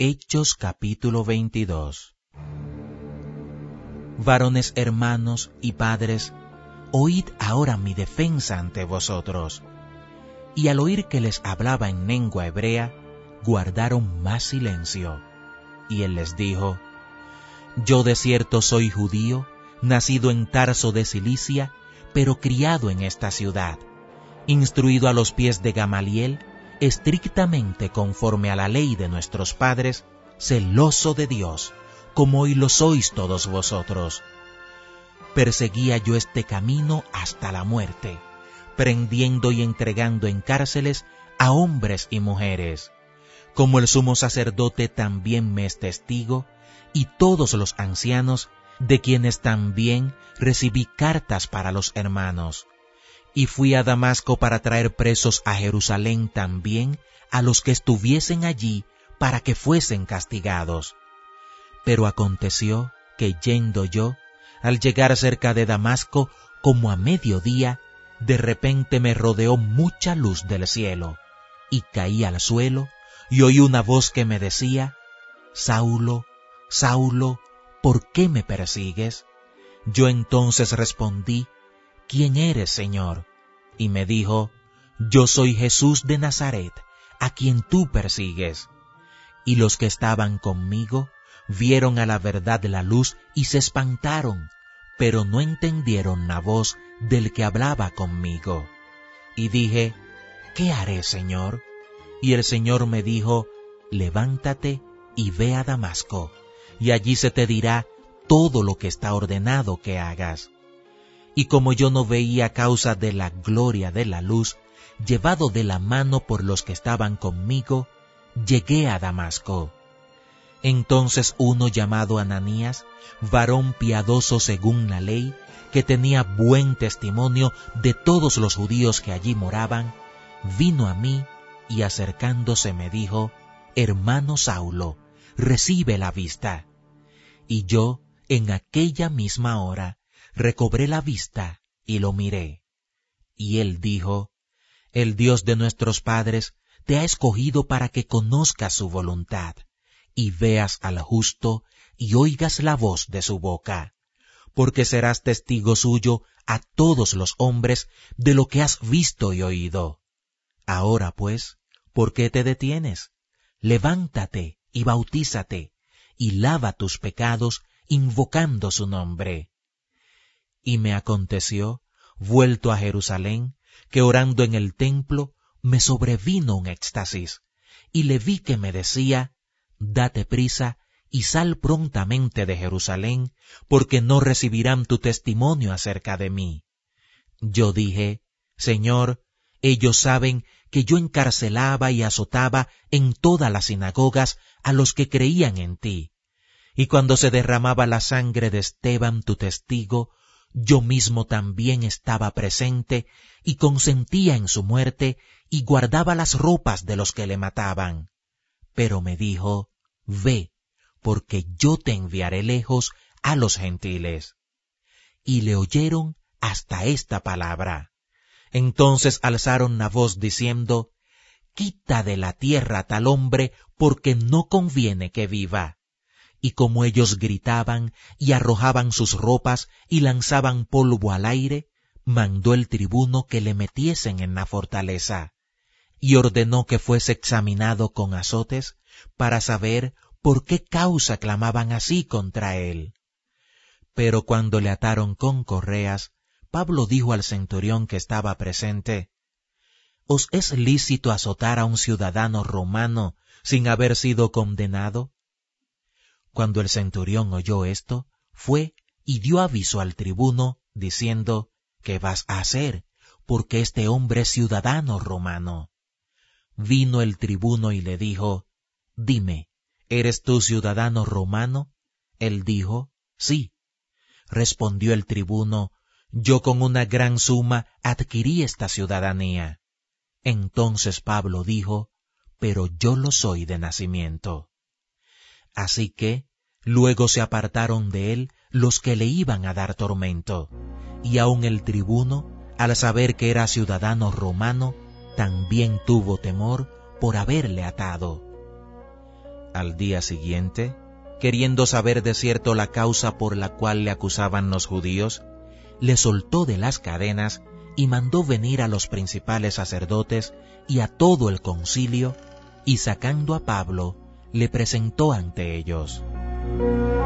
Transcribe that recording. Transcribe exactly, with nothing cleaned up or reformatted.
Hechos capítulo veintidós. Varones hermanos y padres, oíd ahora mi defensa ante vosotros. Y al oír que les hablaba en lengua hebrea, guardaron más silencio. Y él les dijo: Yo de cierto soy judío, nacido en Tarso de Cilicia, pero criado en esta ciudad, instruido a los pies de Gamaliel, estrictamente conforme a la ley de nuestros padres, celoso de Dios, como hoy lo sois todos vosotros. Perseguía yo este camino hasta la muerte, prendiendo y entregando en cárceles a hombres y mujeres, como el sumo sacerdote también me es testigo, y todos los ancianos, de quienes también recibí cartas para los hermanos. Y fui a Damasco para traer presos a Jerusalén también a los que estuviesen allí, para que fuesen castigados. Pero aconteció que yendo yo, al llegar cerca de Damasco, como a mediodía, de repente me rodeó mucha luz del cielo, y caí al suelo, y oí una voz que me decía: Saulo, Saulo, ¿por qué me persigues? Yo entonces respondí: ¿Quién eres, Señor? Y me dijo: Yo soy Jesús de Nazaret, a quien tú persigues. Y los que estaban conmigo vieron a la verdad la luz y se espantaron, pero no entendieron la voz del que hablaba conmigo. Y dije: ¿Qué haré, Señor? Y el Señor me dijo: Levántate y ve a Damasco, y allí se te dirá todo lo que está ordenado que hagas. Y como yo no veía a causa de la gloria de la luz, llevado de la mano por los que estaban conmigo, llegué a Damasco. Entonces uno llamado Ananías, varón piadoso según la ley, que tenía buen testimonio de todos los judíos que allí moraban, vino a mí y acercándose me dijo: Hermano Saulo, recibe la vista. Y yo, en aquella misma hora, recobré la vista y lo miré. Y él dijo: El Dios de nuestros padres te ha escogido para que conozcas su voluntad, y veas al justo, y oigas la voz de su boca, porque serás testigo suyo a todos los hombres de lo que has visto y oído. Ahora pues, ¿por qué te detienes? Levántate y bautízate, y lava tus pecados, invocando su nombre. Y me aconteció, vuelto a Jerusalén, que orando en el templo, me sobrevino un éxtasis, y le vi que me decía: Date prisa y sal prontamente de Jerusalén, porque no recibirán tu testimonio acerca de mí. Yo dije: Señor, ellos saben que yo encarcelaba y azotaba en todas las sinagogas a los que creían en ti, y cuando se derramaba la sangre de Esteban, tu testigo, yo mismo también estaba presente y consentía en su muerte y guardaba las ropas de los que le mataban. Pero me dijo: Ve, porque yo te enviaré lejos a los gentiles. Y le oyeron hasta esta palabra. Entonces alzaron la voz diciendo: Quita de la tierra a tal hombre, porque no conviene que viva. Y como ellos gritaban y arrojaban sus ropas y lanzaban polvo al aire, mandó el tribuno que le metiesen en la fortaleza, y ordenó que fuese examinado con azotes para saber por qué causa clamaban así contra él. Pero cuando le ataron con correas, Pablo dijo al centurión que estaba presente: ¿Os es lícito azotar a un ciudadano romano sin haber sido condenado? Cuando el centurión oyó esto, fue y dio aviso al tribuno, diciendo: ¿Qué vas a hacer? Porque este hombre es ciudadano romano. Vino el tribuno y le dijo: Dime, ¿eres tú ciudadano romano? Él dijo: Sí. Respondió el tribuno: Yo con una gran suma adquirí esta ciudadanía. Entonces Pablo dijo: Pero yo lo soy de nacimiento. Así que luego se apartaron de él los que le iban a dar tormento, y aun el tribuno, al saber que era ciudadano romano, también tuvo temor por haberle atado. Al día siguiente, queriendo saber de cierto la causa por la cual le acusaban los judíos, le soltó de las cadenas y mandó venir a los principales sacerdotes y a todo el concilio, y sacando a Pablo, le presentó ante ellos.